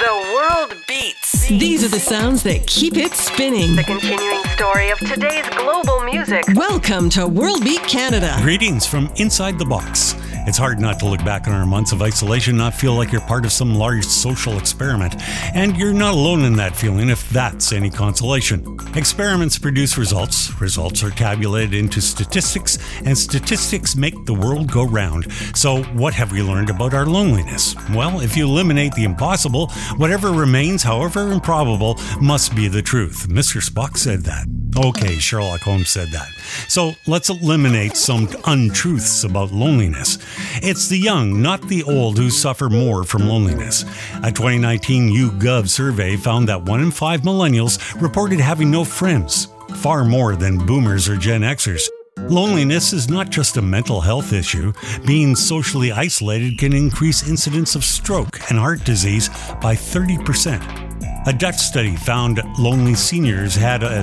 The world beats. These are the sounds that keep it spinning. The continuing story of today's global music. Welcome to World Beat Canada. Greetings from inside the box. It's hard not to look back on our months of isolation, not feel like you're part of some large social experiment. And you're not alone in that feeling, if that's any consolation. Experiments produce results. Results are tabulated into statistics, and statistics make the world go round. So what have we learned about our loneliness? Well, if you eliminate the impossible, whatever remains, however improbable, must be the truth. Mr. Spock said that. Okay, Sherlock Holmes said that. So let's eliminate some untruths about loneliness. It's the young, not the old, who suffer more from loneliness. A 2019 YouGov survey found that 1 in 5 millennials reported having no friends, far more than boomers or Gen Xers. Loneliness is not just a mental health issue. Being socially isolated can increase incidence of stroke and heart disease by 30%. A Dutch study found lonely seniors had a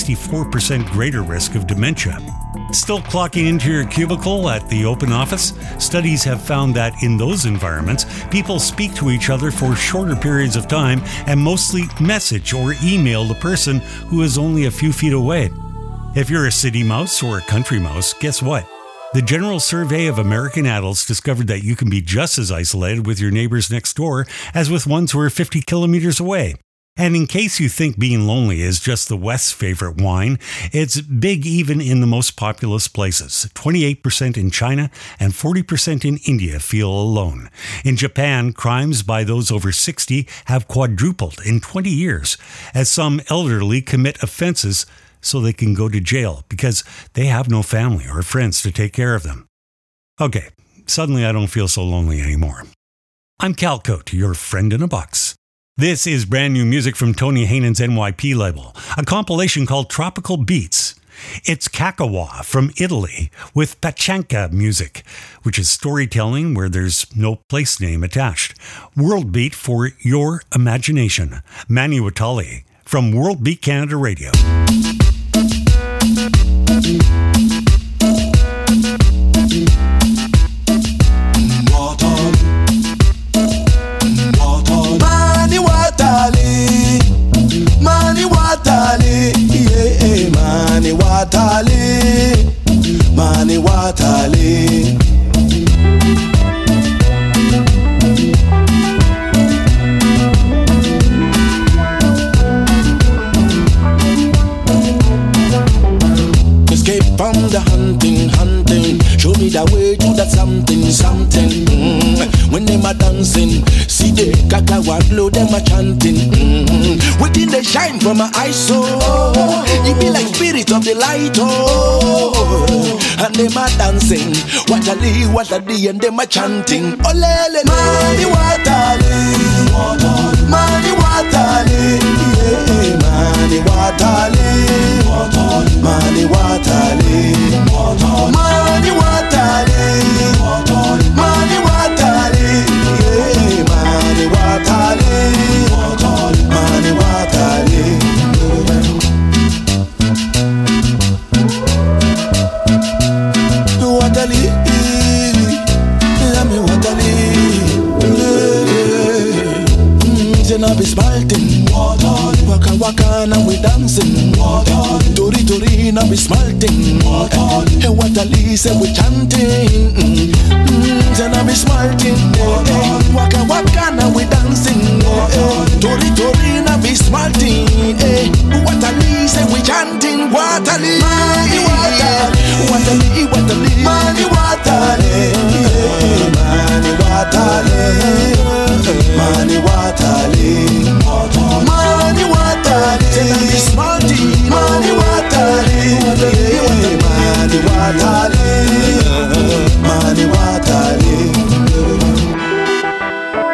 64% greater risk of dementia. Still clocking into your cubicle at the open office? Studies have found that in those environments, people speak to each other for shorter periods of time and mostly message or email the person who is only a few feet away. If you're a city mouse or a country mouse, guess what? The General Survey of American Adults discovered that you can be just as isolated with your neighbors next door as with ones who are 50 kilometers away. And in case you think being lonely is just the West's favorite wine, it's big even in the most populous places. 28% in China and 40% in India feel alone. In Japan, crimes by those over 60 have quadrupled in 20 years, as some elderly commit offenses so they can go to jail because they have no family or friends to take care of them. Okay, suddenly I don't feel so lonely anymore. I'm Cal Cote, your friend in a box. This is brand new music from Tony Haynen's NYP label, a compilation called Tropical Beats. It's Kakawa from Italy with Pachanka music, which is storytelling where there's no place name attached. World Beat for your imagination. Mani Watali from World Beat Canada Radio. Mani Watali. Escape from the hunting. Show me the way to that something. When them a dancing, see the Kakawa blow, them a chanting. Within the shine from my eyes, so it be like spirit of the light, and them a dancing. What a day, and them a chanting. Olele, Mani Watali, Mani Watali, yeah, Mani Watali, Mani Watali, Mani Watali, Mani Watali, yeah, Mani Watali, Mani Watali. Watali, Lami Watali, then I be smiling. Waka now we dancing. Tori now we smiling. Hey Watali say we chanting. Then I be smiling. Waka now we dancing. Tori now be smiling. Watali say we chanting. Watali, Mani Watali, Mani Watali, Mani Watali, Mani Watali, Mani Watali, tell them be smarty, Mani Watali, Mani Watali, Mani Watali.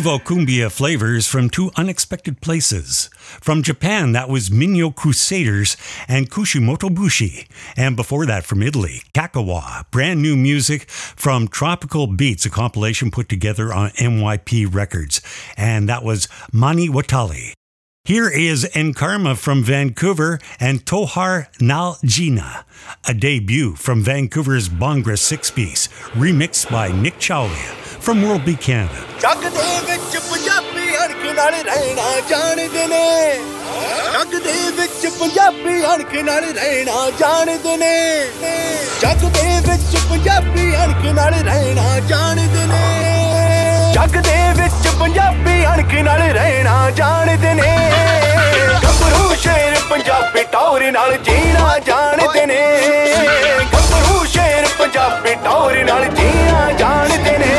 Nouveau Cumbia flavors from two unexpected places. From Japan, that was Minyo Crusaders and Kushimoto Bushi. And before that, from Italy, Kakawa. Brand new music from Tropical Beats, a compilation put together on MYP Records. And that was Mani Watali. Here is Enkarma from Vancouver and Tohar Naljina, a debut from Vancouver's Bhangra 6-piece, remixed by Nick Chowlia from World Beat Canada. ਜੱਗ ਦੇ ਵਿੱਚ ਪੰਜਾਬੀ ਅਣਖ ਨਾਲ ਰਹਿਣਾ ਜਾਣਦੇ ਨੇ ਜੱਗ ਦੇ ਵਿੱਚ ਪੰਜਾਬੀ ਅਣਖ ਨਾਲ ਰਹਿਣਾ ਜਾਣਦੇ ਨੇ ਜੱਗ ਦੇ ਵਿੱਚ ਪੰਜਾਬੀ ਅਣਖ ਨਾਲ ਰਹਿਣਾ ਜਾਣਦੇ ਨੇ ਜੱਗ ਦੇ ਵਿੱਚ ਪੰਜਾਬੀ ਅਣਖ ਨਾਲ ਰਹਿਣਾ ਜਾਣਦੇ ਨੇ ਗੱਭਰੂ ਸ਼ੇਰ ਪੰਜਾਬੀ ਟੌਰ ਨਾਲ ਜੀਣਾ ਜਾਣਦੇ ਨੇ ਗੱਭਰੂ ਸ਼ੇਰ ਪੰਜਾਬੀ ਟੌਰ ਨਾਲ ਜੀਣਾ ਜਾਣਦੇ ਨੇ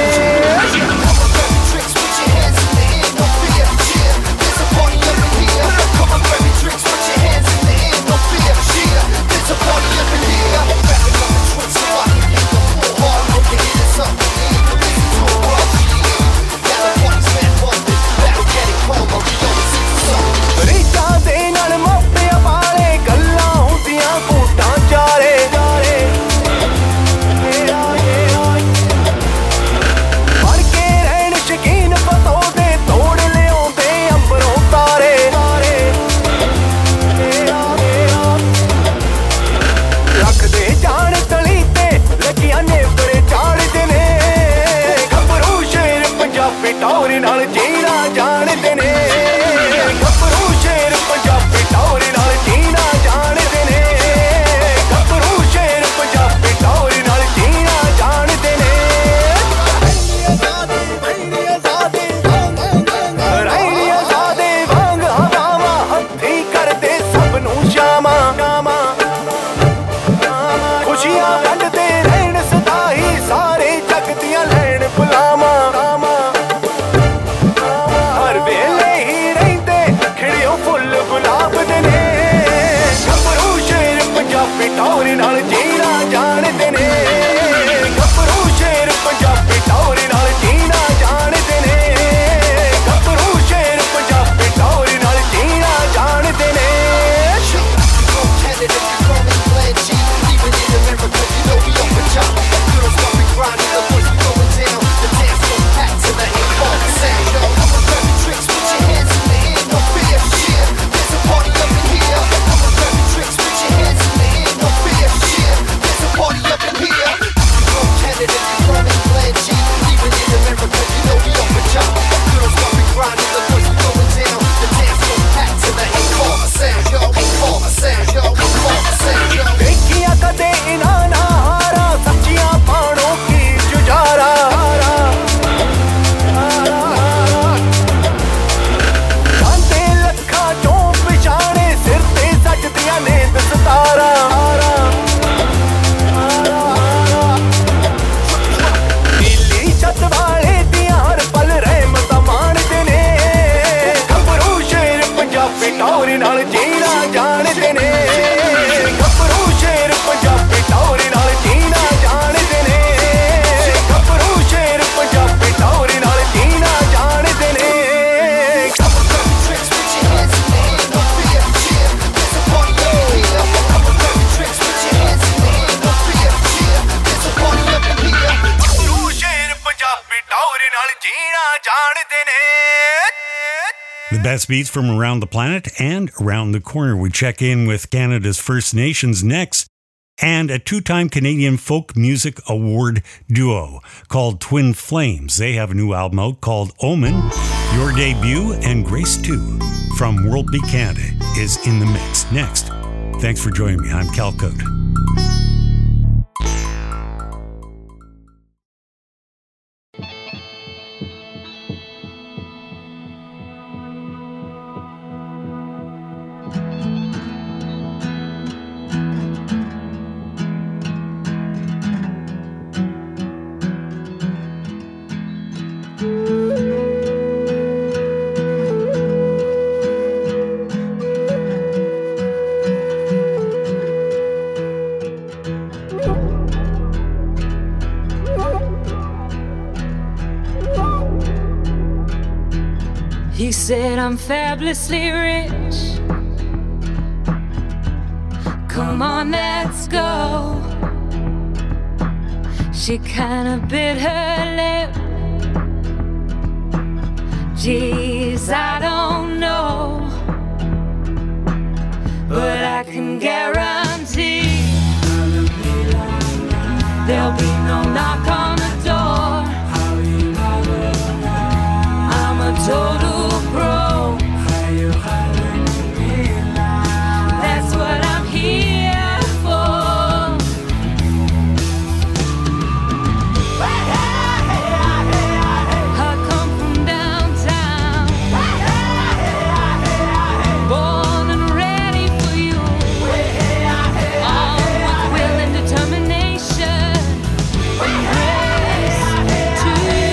ਟੌਰ ਨਾਲ ਜੀਣਾ ਜਾਣਦੇ ਨੇ ਗੱਭਰੂ ਸ਼ੇਰ ਪੰਜਾਬੀ ਟੌਰ ਨਾਲ ਜੀਣਾ ਜਾਣਦੇ ਨੇ ਗੱਭਰੂ ਸ਼ੇਰ ਪੰਜਾਬੀ ਟੌਰ ਨਾਲ ਜੀਣਾ ਜਾਣਦੇ ਨੇ ਰਾਈਆਂ ਸਾਦੇ ਵਾਂਗ ਹਵਾਵਾਂ ਹੱਥੀਂ ਕਰਦੇ ਸਭ ਨੂੰ ਸ਼ਾਮਾਂ ਖੁਸ਼ੀਆਂ ਵੰਡਦੇ ਰਹਿਣ ਸਦਾ ਹੀ ਸਾਰੇ ਜਗ ਦੀਆਂ ਲੈਣ ਬੁਲਾਵਾਂ ਟੌਰ ਨਾਲ ਜੀਣਾ ਜਾਣਦੇ ਨੇ ਗੱਭਰੂ ਸ਼ੇਰ ਪੰਜਾਬੀ ਟੌਰ ਨਾਲ ਜੀਣਾ ਜਾਣਦੇ ਨੇ ਗੱਭਰੂ ਸ਼ੇਰ ਪੰਜਾਬੀ ਟੌਰ ਨਾਲ ਜੀਣਾ ਜਾਣਦੇ ਨੇ ਟੌਰ ਨਾਲ ਜੀਣਾ ਜਾਣਦੇ ਨੇ ਗੱਭਰੂ ਸ਼ੇਰ ਪੰਜਾਬੀ ਟੌਰ ਨਾਲ ਜੀਣਾ ਜਾਣਦੇ ਨੇ ਗੱਭਰੂ ਸ਼ੇਰ ਪੰਜਾਬੀ ਟੌਰ ਨਾਲ ਜੀਣਾ ਜਾਣਦੇ ਨੇ ਗੱਭਰੂ ਸ਼ੇਰ ਪੰਜਾਬੀ ਟੌਰ ਨਾਲ ਜੀਣਾ ਜਾਣਦੇ ਨੇ The best beats from around the planet and around the corner. We check in with Canada's First Nations next, and a two-time Canadian Folk Music Award duo called Twin Flames. They have a new album out called Omen, Your Debut, and Grace 2 from World Beat Canada is in the mix. Next, thanks for joining me. I'm Cal Cote. said I'm fabulously rich. Come on, let's go. She kinda bit her lip. Geez, I don't know, but I can guarantee there'll be no knock on the door. I'm a total pro. That's what I'm here for. I come from downtown, born and ready for you. All with will and determination, and grace to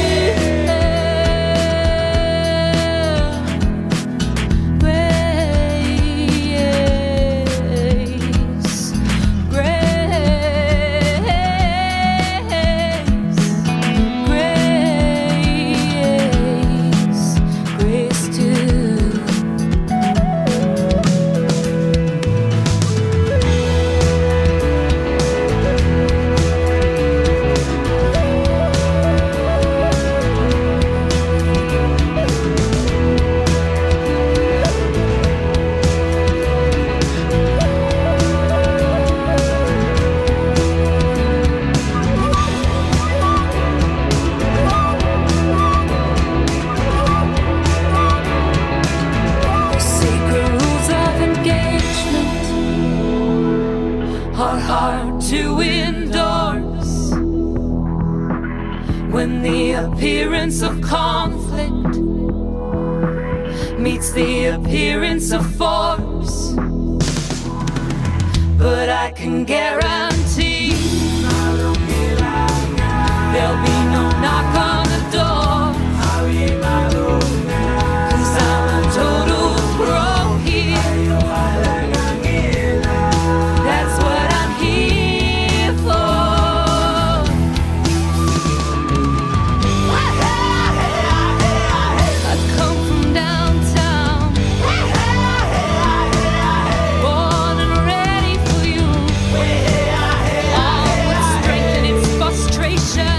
appearance of conflict meets the appearance of force. But I can guarantee there'll be no knock on the door, 'cause I'm a total pro here. That's what I'm here for. I come from downtown, born and ready for you. All with strength and its frustration.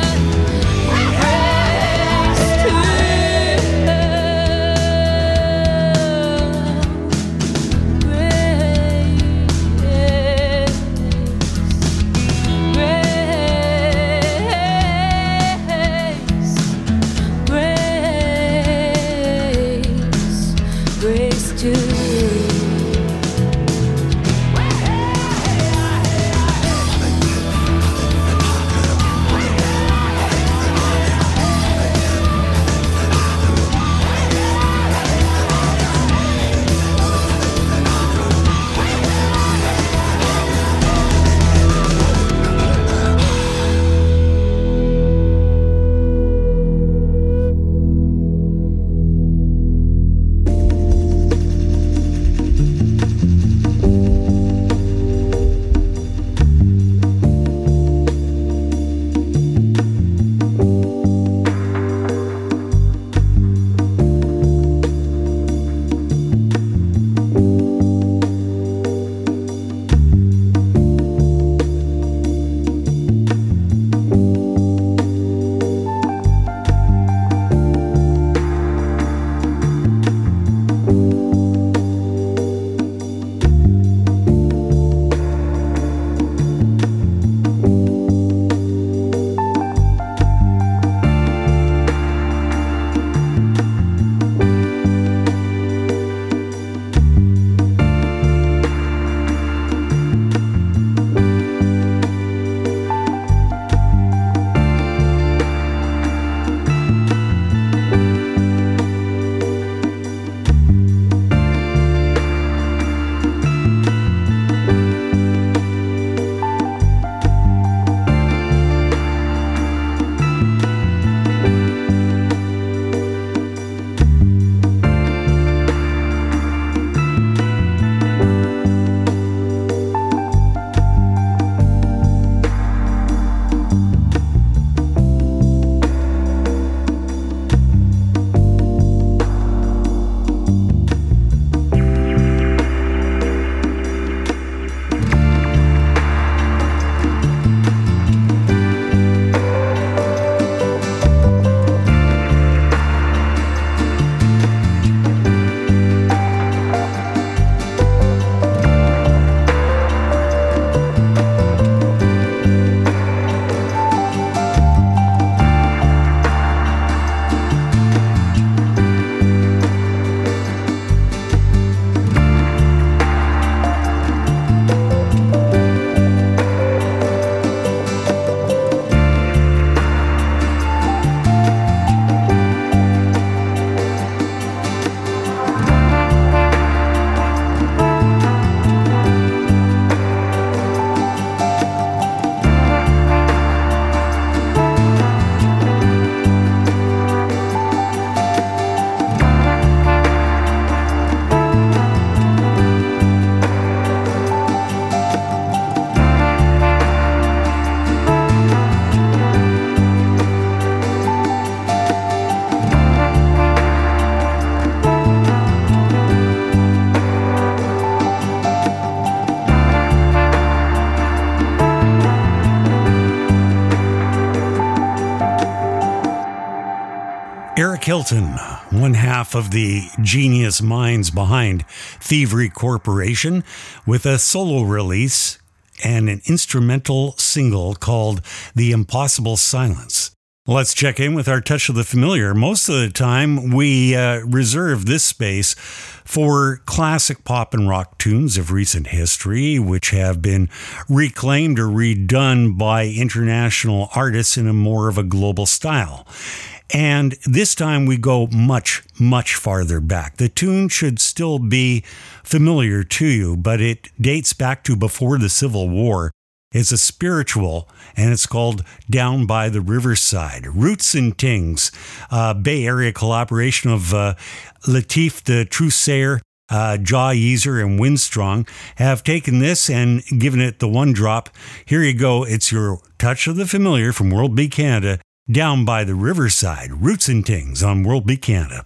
Hilton, one half of the genius minds behind Thievery Corporation, with a solo release and an instrumental single called The Impossible Silence. Let's check in with our Touch of the Familiar. Most of the time, we reserve this space for classic pop and rock tunes of recent history, which have been reclaimed or redone by international artists in a more of a global style. And this time we go much, much farther back. The tune should still be familiar to you, but it dates back to before the Civil War. It's a spiritual, and it's called Down by the Riverside. Roots and Tings, Bay Area collaboration of Latif the Trusair, Jaw Yeezer, and Windstrong have taken this and given it the one drop. Here you go. It's your Touch of the Familiar from World Beat Canada, Down by the Riverside. Roots and Tings on World Beat Canada.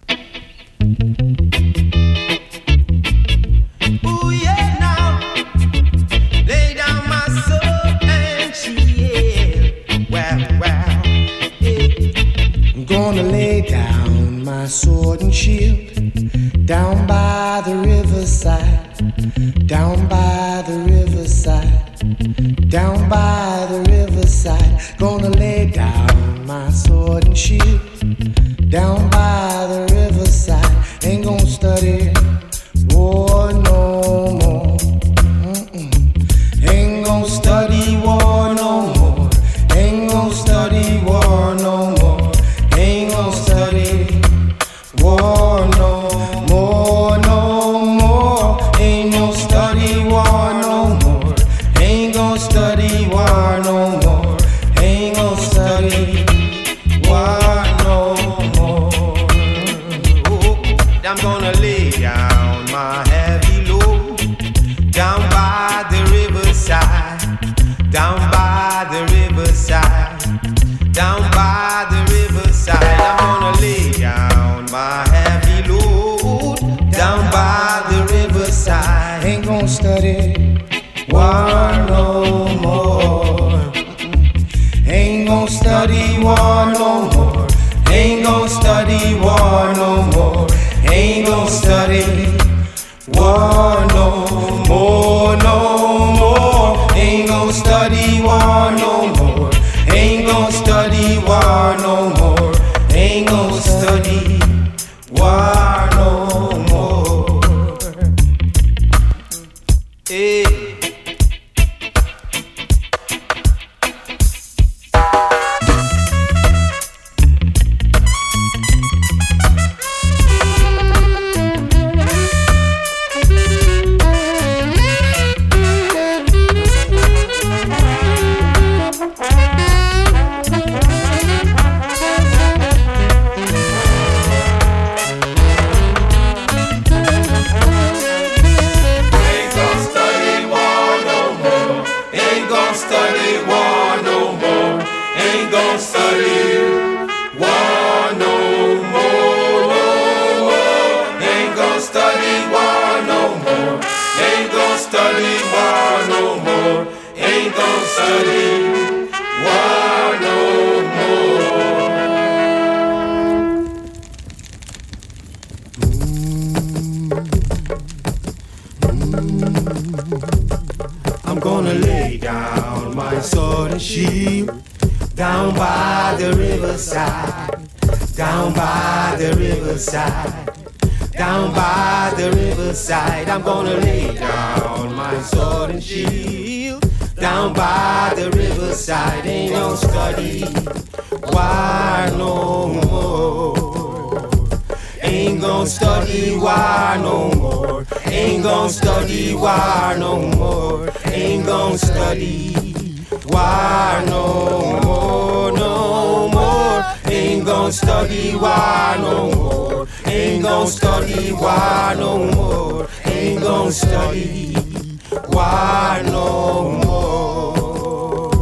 Ooh, yeah, now. Lay down my soul and shield. Well, yeah. I'm gonna lay down my sword and shield down by the riverside, down by the riverside, down by the riverside. Gonna lay down my sword and shield down by the riverside. Ain't gonna study war no more. Ain't gonna study war no more. Ain't gonna study war no more. Ain't gonna study war no more, no more. Ain't no study war no more. Ain't gonna study war no more. Ain't gonna study war no more. I'm gonna lay down my heavy load down by the riverside, down by the riverside, down by the riverside. I'm gonna lay down my heavy load down by the riverside. Ain't gonna study war no more. Ain't gonna study war no more. Ain't gonna study war no more. Ain't gonna study war no more, no more. Ain't gonna study war no more. Ain't gonna study war no more. Ain't gonna study war no more. Hey. I'm gonna lay down my sword and shield down by the riverside, down by the riverside, down by the riverside. I'm gonna lay down my sword and shield down by the riverside. Ain't no study war no more. Ain't gon' study war no more. Ain't gon' study war no more. Ain't gon' study war no more, no more. Ain't gon' study war no more. Ain't gon' study war no more. Ain't gon' study war no more.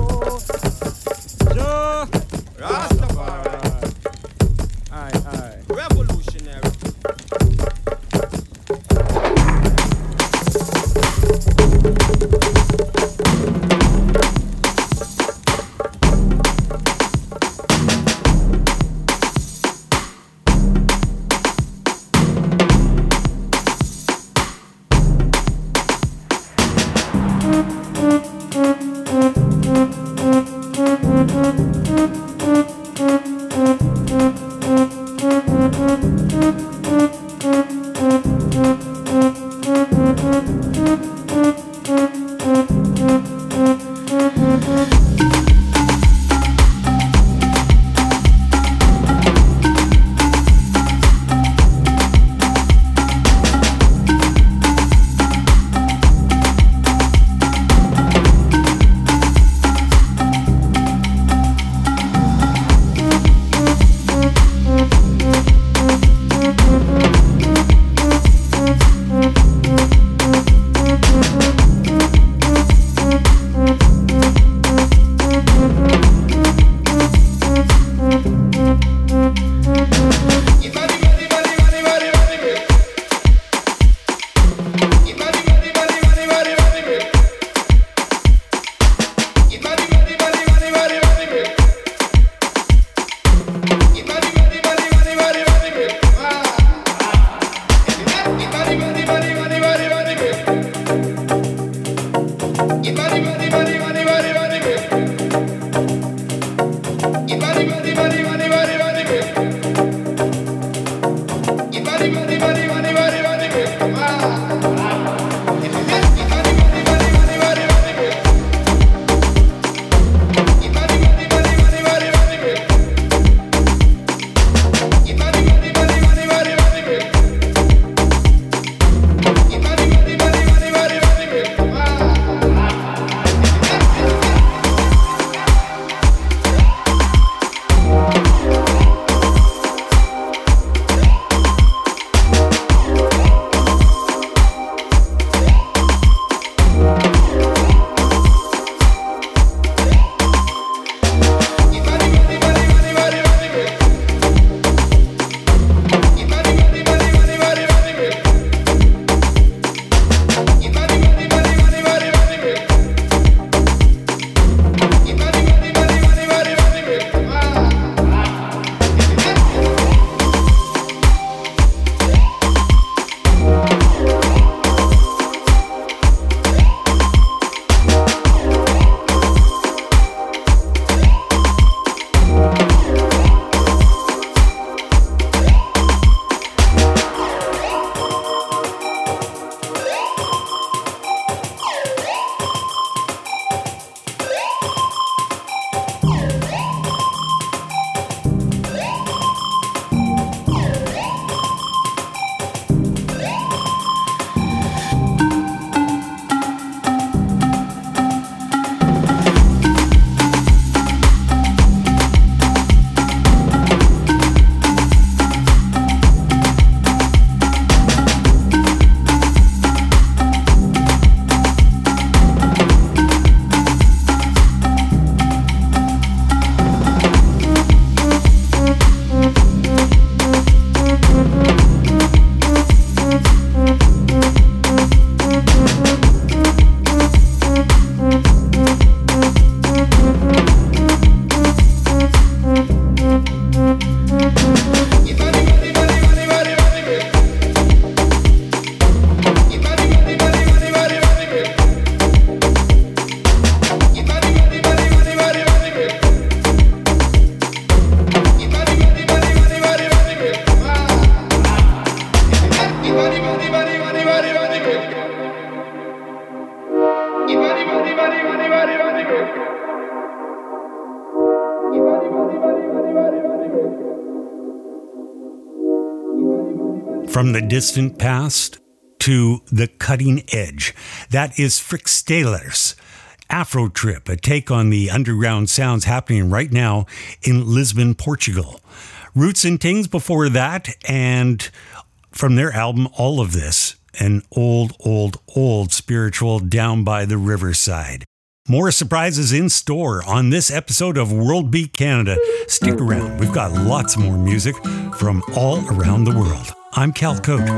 Rastafari. Aye. Revolutionary. From the distant past to the cutting edge. That is Frixtalers. Afro Trip, a take on the underground sounds happening right now in Lisbon, Portugal. Roots and Tings before that, and from their album All of This, an old spiritual down by the riverside. More surprises in store on this episode of World Beat Canada. Stick around. We've got lots more music from all around the world. I'm Cal Cote.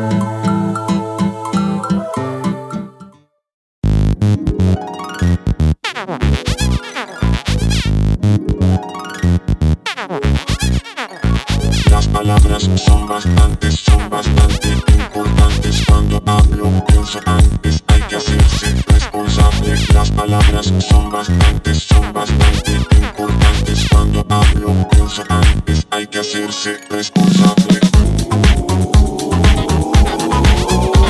Las palabras son bastante importantes. Cuando hablo, pienso antes, hay que hacerse responsable. Las palabras son bastante importantes. Cuando hablo, pienso antes, hay que hacerse responsable.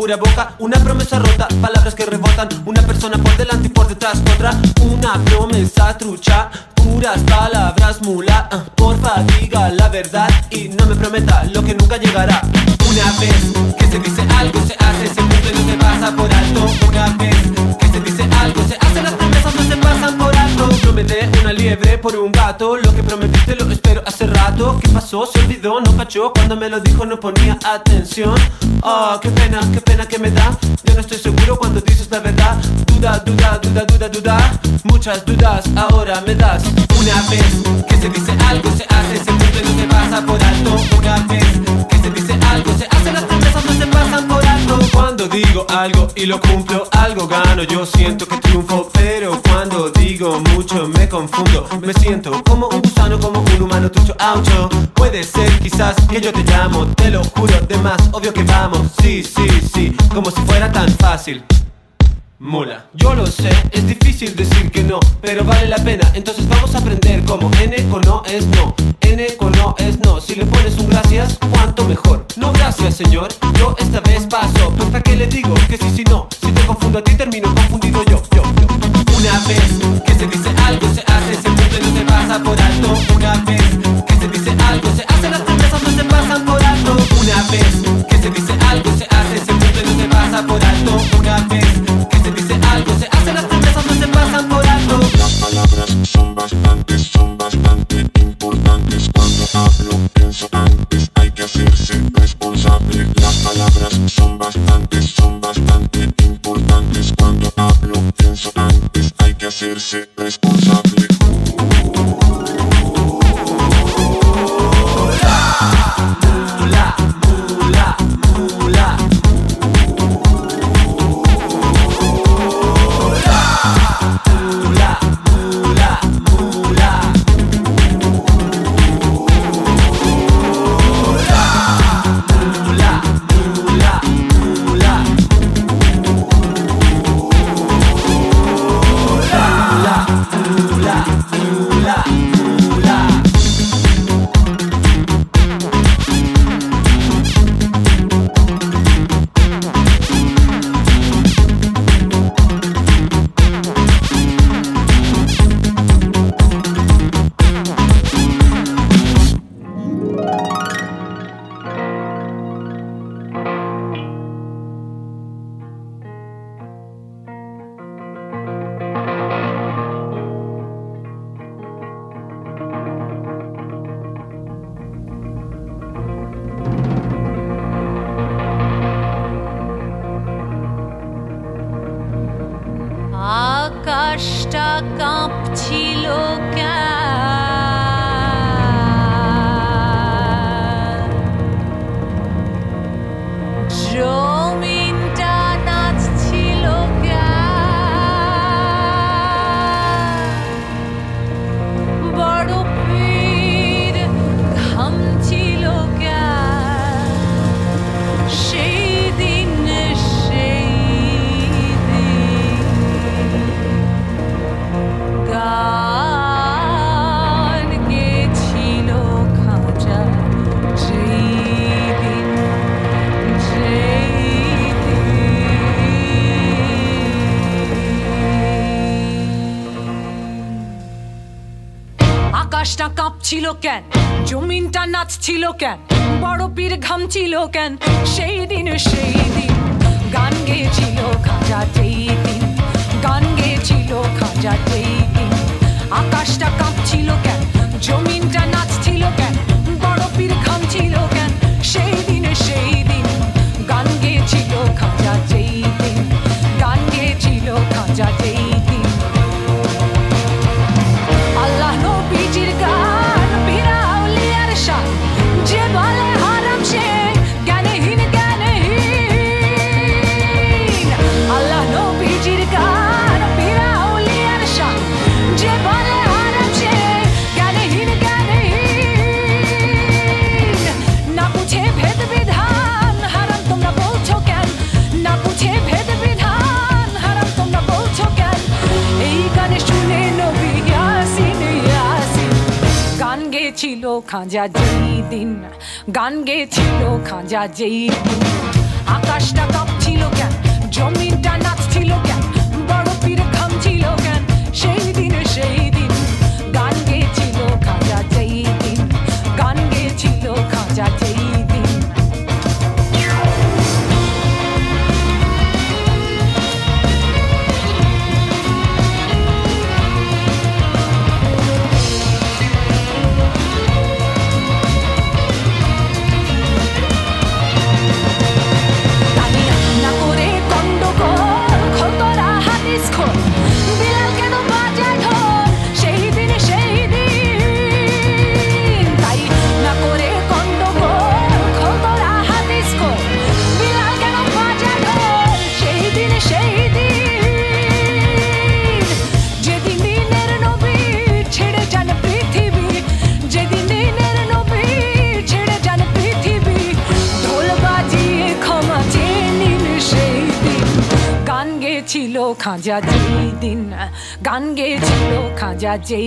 pura boca, una promesa rota, palabras que rebotan, una persona por delante y por detrás otra, una promesa trucha, puras palabras mula. Porfa diga la verdad y no me prometa lo que nunca llegará. Una vez que se dice algo se hace, se cumple, no se pasa por alto. Una vez que se dice algo se hace, las promesas no se pasan por alto. Prometé una liebre por un gato, lo que prometiste lo espero hace rato. ¿Qué pasó? Se olvidó, no cachó, cuando me lo dijo no ponía atención. Oh, qué pena que me da. Yo no estoy seguro cuando dices la verdad. Duda, muchas dudas ahora me das. Una vez que se dice algo se hace, se cumple, no se pasa por alto. Una vez que se dice algo se hace, las promesas no se pasan por alto. Cuando digo algo y lo cumplo, algo gano, yo siento que triunfo. Pero cuando digo mucho me confundo, me siento como un gusano, como un humano trucho, aucho. Puede ser quizás que yo te llamo, te lo juro, de más obvio que vamos. Sí, como si fuera tan fácil. Mula, yo lo sé, es difícil decir que no, pero vale la pena, entonces vamos a aprender cómo N con no es no, N con no es no. Si le pones un gracias, cuánto mejor. No gracias señor, yo esta vez paso. ¿Pues para qué le digo que sí, si no? Si te confundo a ti termino confundido yo. Una vez que se dice algo se hace, se cumple, no se pasa por alto. Una vez que se dice algo se hace, las promesas no se pasan por alto. Una vez que se dice algo se hace, se cumple, no se pasa por alto. Una vez que se dice algo se hace, las promesas no se pasan por alto. Las palabras son bastante importantes. Cuando hablo, pienso antes, hay que hacerse responsable. Las palabras son bastante importantes. Cuando hablo, pienso antes, hay que hacerse responsable. আকাশটা কাঁপছিল কেন জমিনটা নাচছিল কেন বরফের ঘামছিল কেন সেই দিন গান গেছিল খাঁচা যেই দিন আকাশটা কাঁপছিল কেন জমিনটা নাচছিল কেন বরফের ঘামছিল কেন সেই দিন গান গেছিল খাঁচা যেই দিন গান গেছিল খাঁচা যেই দিন আকাশটা কাঁপছিল কেন জমিনটা নাচছিল কেন বরফের ঘামছিল কেন সেই দিন গান গেছিল খাঁচা যেই দিন গান গেছিল খাঁচা যেই দিন আল্লাহ নবীজির গান বীরা আউলিয়ার শান যে বলে হারাম সে জ্ঞানহীন আল্লাহ নবীজির গান বীরা আউলিয়ার শান যে বলে হারাম সে জ্ঞানহীন না বুঝে ভেদ বিধান হারাম তোমরা বলছো কেন না বুঝে ভেদ বিধান হারাম তোমরা বলছো কেন এই গানে শুনে নবী ইয়াসিন গান গেছিল খাঁজা যেই দিন গান গেছিল খাঁজা যেই দিন আকাশটা কাঁপছিল গেয়েছিল খাঁজা যেই দিন গান গেয়েছিল খাঁজা যেই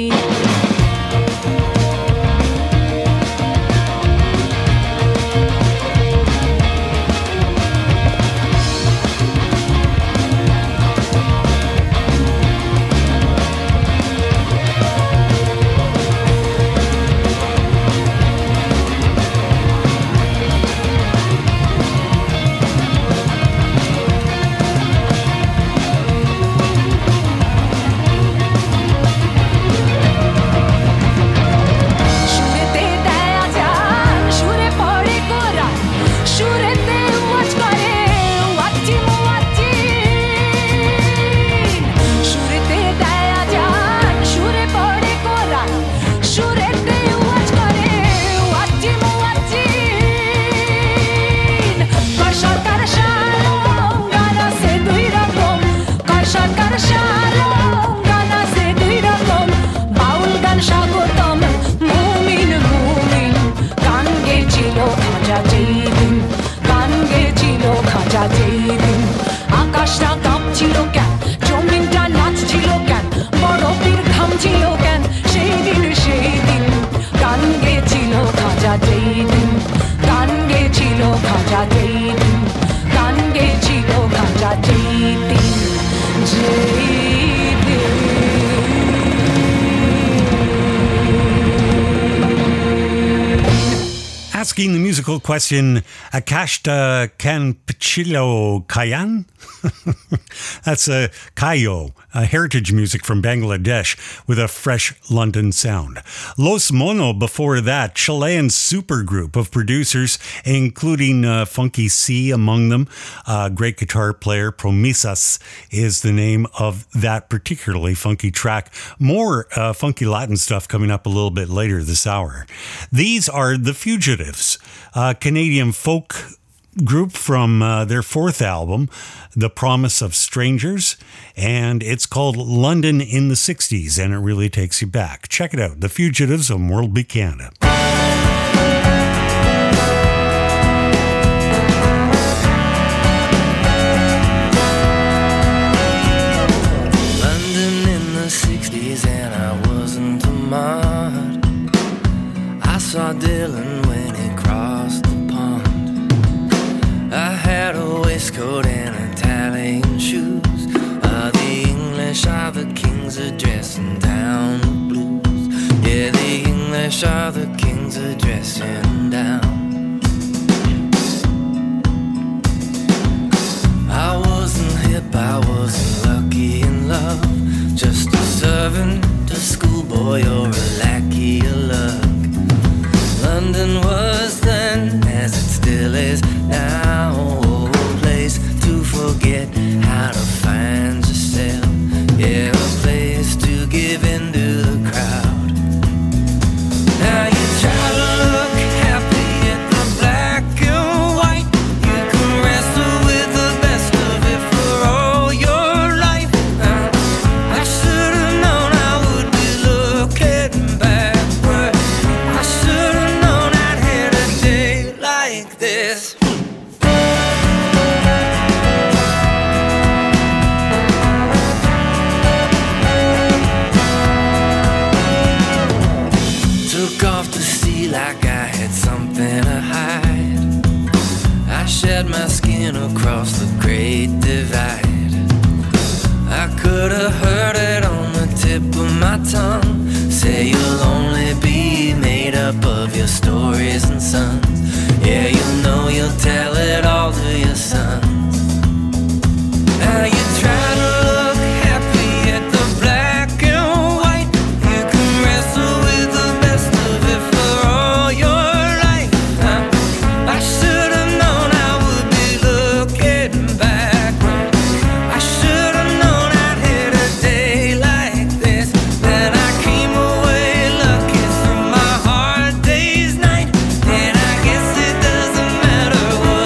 আকাশটা কাঁপছিল কেন জমিনটা নাচছিল কেন বড় পীর ঘামছিল কেন সেই দিন গান গেছিল খাঁজা যেই দিন গান গেছিল খাঁজা যেই দিন গান গেছিল খাঁজা যেই দিন Asking the musical question, Akashta Kan Pichilo Kayan? That's a Kayo, a heritage music from Bangladesh with a fresh London sound. Los Mono before that, Chilean supergroup of producers, including Funky C among them. Great guitar player, Promisas is the name of that particularly funky track. More funky Latin stuff coming up a little bit later this hour. These are The Fugitives, a Canadian folk group from their fourth album, The Promise of Strangers, and it's called London in the 60s, and it really takes you back. Check it out, The Fugitives on World Beat Canada. London in the 60s, and I wasn't a mod. I saw Dylan when he crossed the pond. I had a waistcoat and Italian shoes. The English are the kings of dressing down the blues. Yeah, the English are the kings of dressing down. I wasn't hip, I wasn't lucky in love. Just a servant, a schoolboy, or a lackey of luck. London was then, as it still is now, a place to forget how to find yourself. Yeah, a place to give in to the crowd. Now you try to look happy at the black and white. You can wrestle with the best of it for all your life. I should have known I would be looking backward. I should have known I'd had a day like this. Took off to sea like I had something to hide. I shed my skin across the great divide. I could have heard it on the tip of my tongue. Say you'll only be made up of your stories and sons. Yeah, you know you'll tell it all to your sons. Now you try to look happy at the black and white. You can wrestle with the best of it for all your life. I should have known I would be looking backward. I should have known I'd had a day like this. Then I came away lucky through my hard day's night. And I guess it doesn't matter what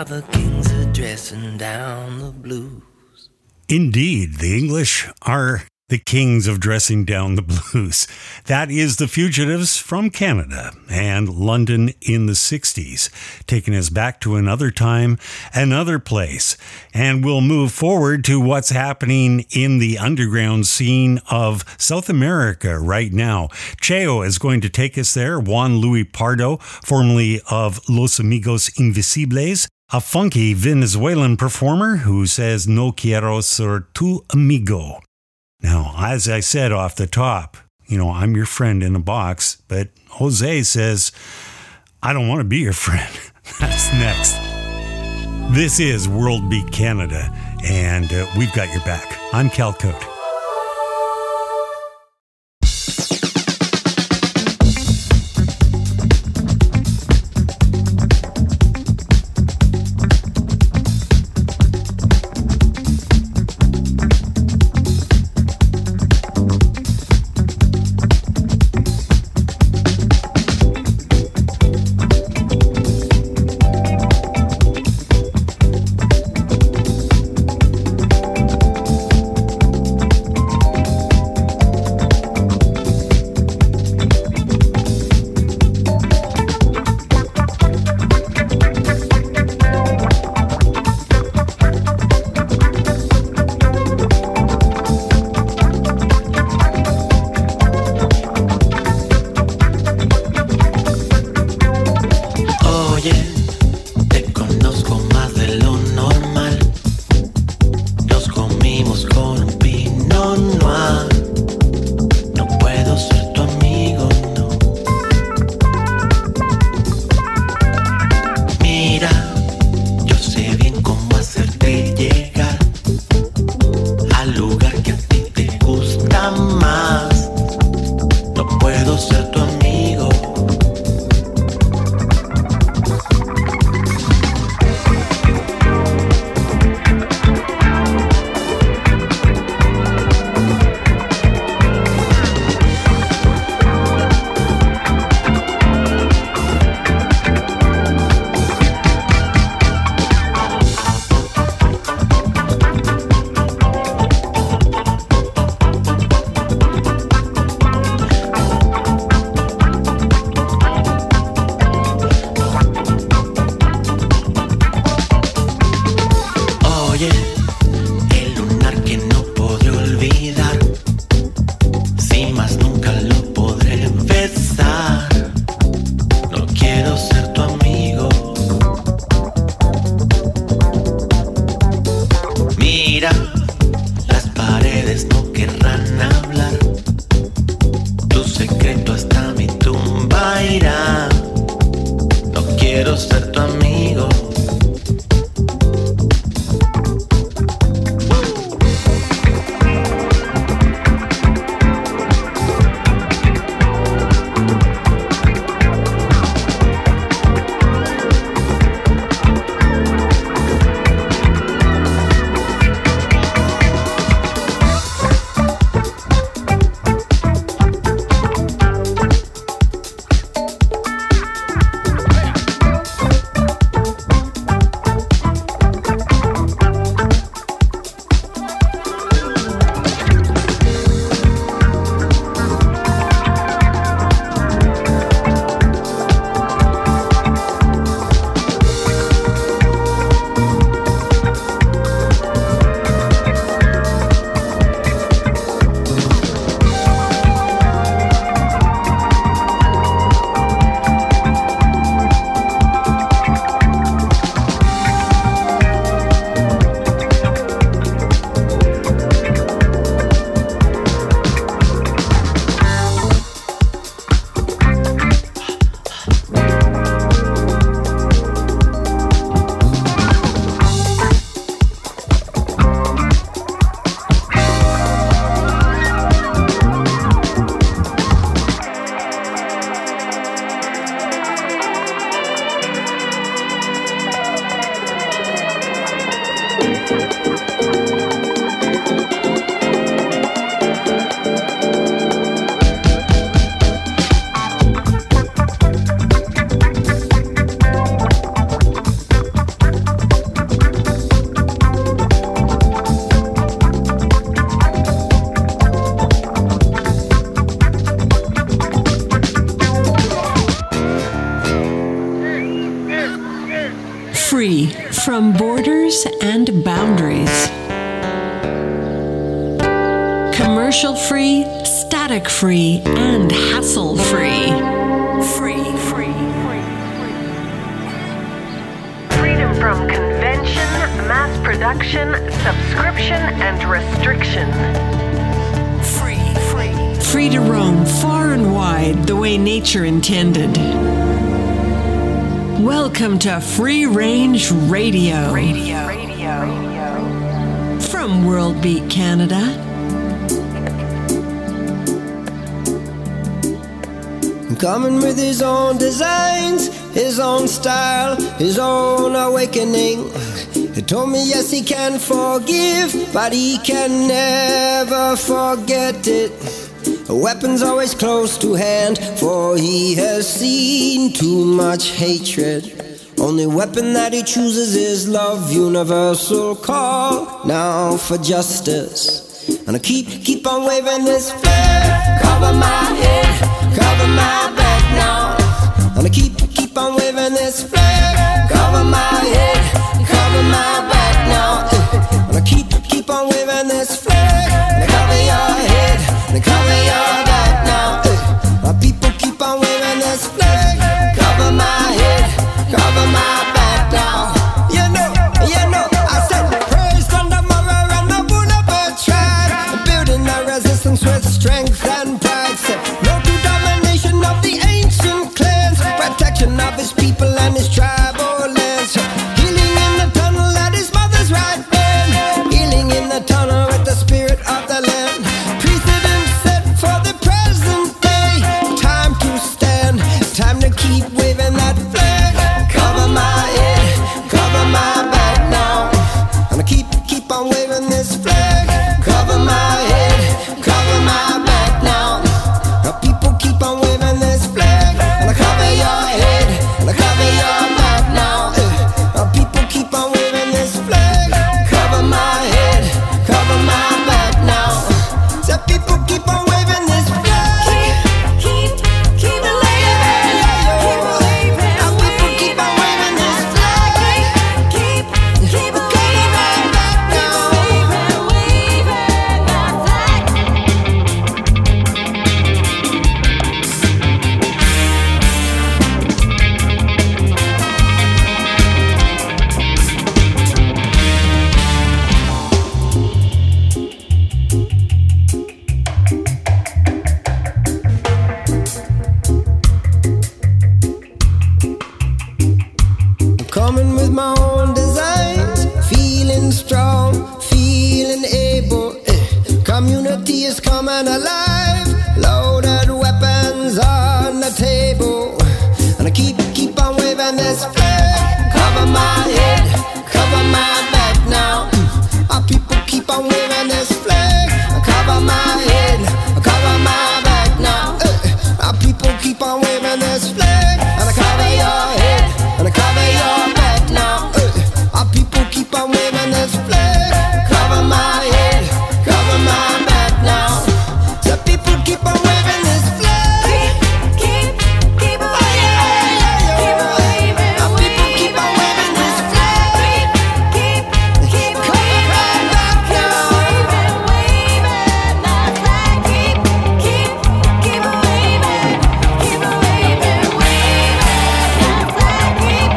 the kings are dressing down the blues. Indeed, the English are the kings of dressing down the blues. That is the Fugitives from Canada and London in the 60s, taking us back to another time, another place. And we'll move forward to what's happening in the underground scene of South America right now. Cheo is going to take us there. Juan Luis Pardo, formerly of Los Amigos Invisibles, a funky Venezuelan performer who says no quiero ser tu amigo. Now, as I said off the top, I'm your friend in a box, but Jose says, I don't want to be your friend. That's next. This is World Beat Canada, and we've got your back. I'm Cal Cote. Free from borders and boundaries. Commercial free, static free, and hassle free. Freedom from convention, mass production, subscription, and restriction. Free to roam far and wide the way nature intended. Welcome to Free Range Radio. From World Beat Canada. Coming with his own designs, his own style, his own awakening. He told me yes, he can forgive, but he can never forget it. A weapon's always close to hand, for he has seen too much hatred. Only weapon that he chooses is love, universal call now for justice. And I keep on waving this flag, cover my head, cover my back now. And I keep on waving this flag, cover my head, cover my back now. And I keep on waving this flag, and cover your head, and cover your back now. My people keep on waving this flag, cover my head, cover my back now. You know, I said praise thunder mother and the Bunabur tribe, building a resistance with strength and pride. Said no to domination of the ancient clans, protection of his people and his tribal lands. Healing in the tunnel at his mother's right hand, healing in the tunnel with the spirit of the land. Precedent set for the present day, time to stand, time to keep waving that flag. Cover my head, cover my back now. And I keep on waving this flag. Cover my head, cover my back now. Now people keep on waving this flag. And I cover your head, and I cover your back now. Now people keep on waving this flag. Cover my head, cover my back now. So people keep on waving this flag. Keep it waving. Now people keep on waving this flag. Keep it waving. Coming with my own designs, feeling strong, feeling able. Community is coming alive, loaded weapons on the table. And I keep on waving this flag. Cover my head, cover my back now. Our people keep on waving this flag. Cover my head, cover my back now. Our people keep on waving this flag. And I cover your head, and I cover your back now. Our people keep on waving this flag. Cover my head, cover my back now. So people keep on waving this flag. Keep waving. Our people keep on waving this flag. Keep cover my back now. Waving that flag. Keep waving. Keep waving. Waving that flag. Keep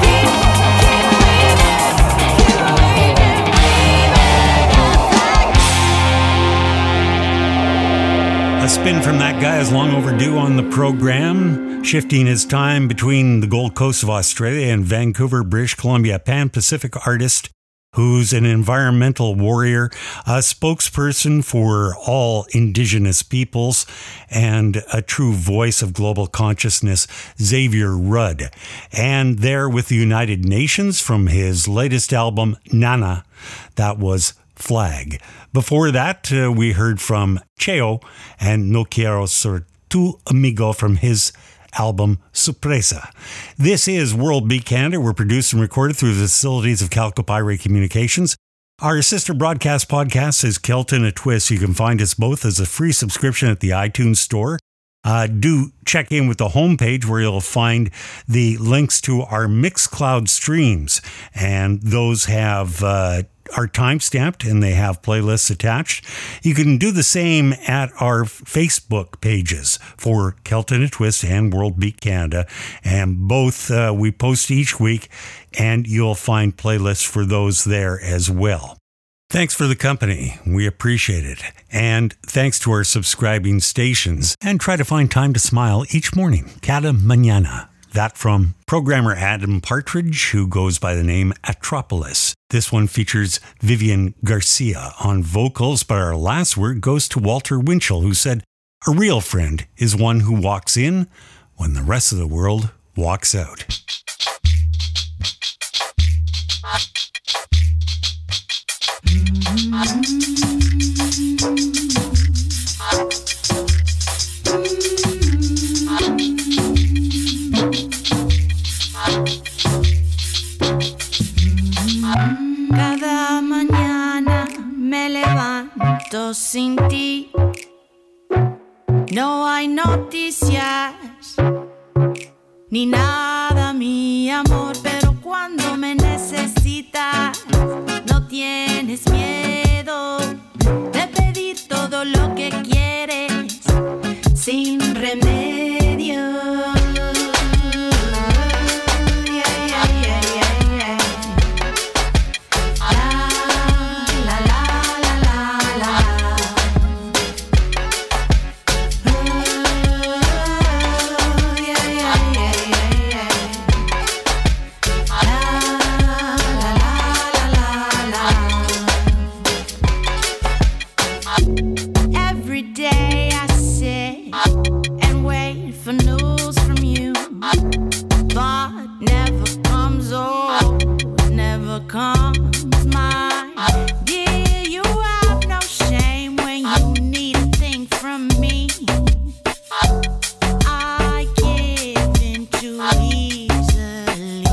A spin from that guy is long overdue on the program, shifting his time between the Gold Coast of Australia and Vancouver, British Columbia. Pan-Pacific artist who's an environmental warrior, a spokesperson for all Indigenous peoples, and a true voice of global consciousness, Xavier Rudd. And there with the United Nations from his latest album, Nana, that was Flag. Before that, we heard from Cheo and No Quiero Ser Tu Amigo from his album Sorpresa. This is World Beat Canada. We're produced and recorded through the facilities of Calcopyrate Communications. Our sister broadcast podcast is Kelton A Twist. You can find us both as a free subscription at the iTunes Store Do check in with the homepage where you'll find the links to our Mixcloud streams, and those have are time-stamped and they have playlists attached. You can do the same at our Facebook pages for Kelton and Twist and World Beat Canada, and both we post each week, and you'll find playlists for those there as well. Thanks for the company. We appreciate it. And thanks to our subscribing stations. And try to find time to smile each morning. Cada mañana. That from programmer Adam Partridge, who goes by the name Atropolis. This one features Vivian Garcia on vocals, but our last word goes to Walter Winchell, who said, "A real friend is one who walks in when the rest of the world walks out." Cada mañana me levanto sin ti. No hay noticias ni nada, mi amor, pero cuando me necesitas no tienes miedo de pedir todo lo que quieres sin remedio. Comes mine. Dear, you have no shame when you need a thing from me. I give in too easily.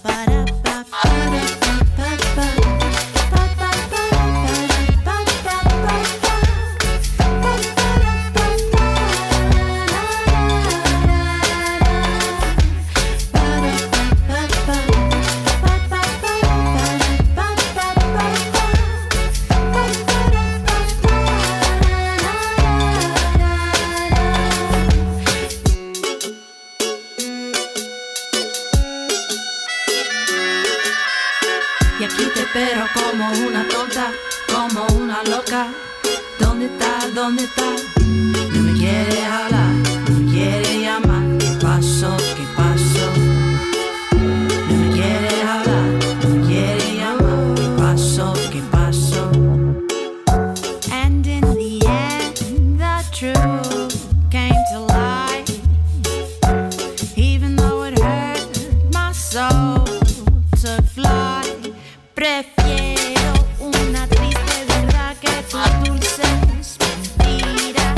Y aquí te espero como una tonta, como una loca. ¿Dónde estás? ¿Dónde estás? No me quieres hablar, no me quieres llamar. ¿Qué pasó? ¿Qué pasó? No me quieres hablar, no me quieres llamar. ¿Qué pasó? ¿Qué pasó? And in the end, the truth came to light. Even though it hurt my soul to fly. Prefiero una triste verdad que tus dulces mentiras.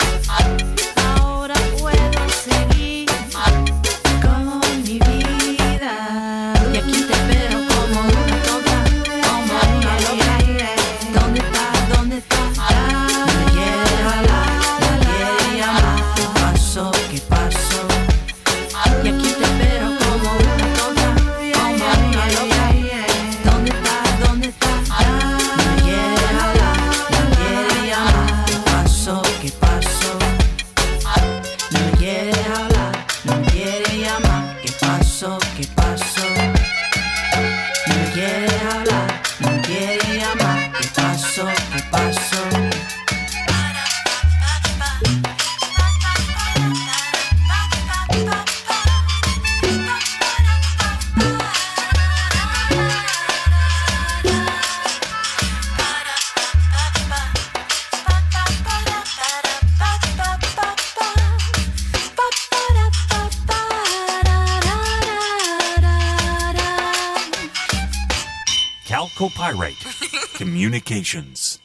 Ahora puedo seguir con mi vida. Y aquí te espero como una tonta, como una loca. ¿Dónde estás? ¿Dónde estás? No me quieres hablar, no me quieres llamar. ¿Qué pasó? ¿Qué pasó? Y aquí te espero como una tonta, como una loca. ¿Dónde estás? ¿Dónde estás? No me quieres hablar, no me quieres llamar. ¿Qué pasó? ¿Qué pasó? No me quieres hablar, no me quieres llamar. ¿Qué pasó? ¿Qué pasó? No me quieres hablar, no me quieres llamar. ¿Qué pasó? ¿Qué pasó? Calcopyrite Communications.